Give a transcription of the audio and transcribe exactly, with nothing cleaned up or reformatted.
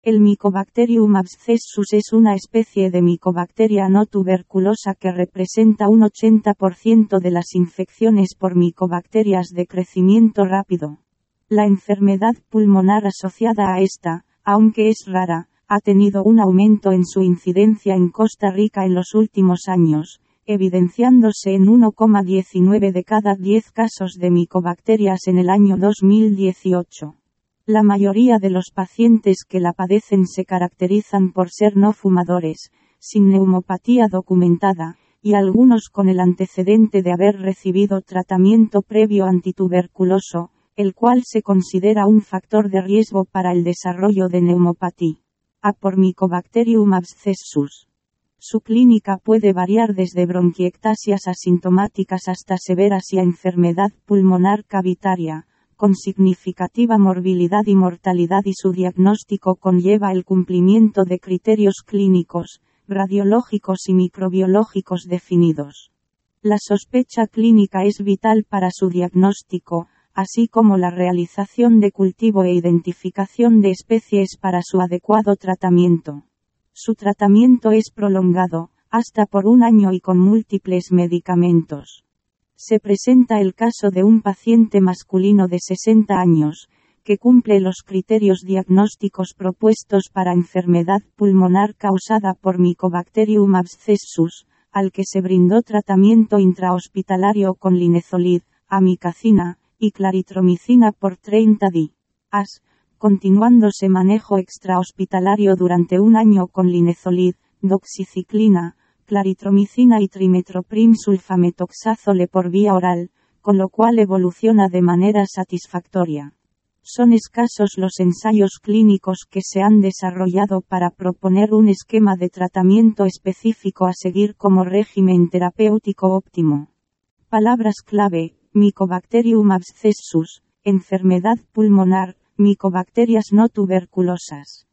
El Mycobacterium abscessus es una especie de micobacteria no tuberculosa que representa un ochenta por ciento de las infecciones por micobacterias de crecimiento rápido. La enfermedad pulmonar asociada a esta, aunque es rara, ha tenido un aumento en su incidencia en Costa Rica en los últimos años, evidenciándose en uno coma diecinueve de cada diez casos de micobacterias en el año dos mil dieciocho. La mayoría de los pacientes que la padecen se caracterizan por ser no fumadores, sin neumopatía documentada, y algunos con el antecedente de haber recibido tratamiento previo antituberculoso, el cual se considera un factor de riesgo para el desarrollo de neumopatía. A por Mycobacterium abscessus. Su clínica puede variar desde bronquiectasias asintomáticas hasta severas y a enfermedad pulmonar cavitaria, con significativa morbilidad y mortalidad, y su diagnóstico conlleva el cumplimiento de criterios clínicos, radiológicos y microbiológicos definidos. La sospecha clínica es vital para su diagnóstico, así como la realización de cultivo e identificación de especies para su adecuado tratamiento. Su tratamiento es prolongado, hasta por un año y con múltiples medicamentos. Se presenta el caso de un paciente masculino de sesenta años, que cumple los criterios diagnósticos propuestos para enfermedad pulmonar causada por Mycobacterium abscessus, al que se brindó tratamiento intrahospitalario con linezolid, amikacina y claritromicina por treinta días, continuándose manejo extrahospitalario durante un año con linezolid, doxiciclina, claritromicina y trimetoprim sulfametoxazole por vía oral, con lo cual evoluciona de manera satisfactoria. Son escasos los ensayos clínicos que se han desarrollado para proponer un esquema de tratamiento específico a seguir como régimen terapéutico óptimo. Palabras clave: Mycobacterium abscessus, enfermedad pulmonar, micobacterias no tuberculosas.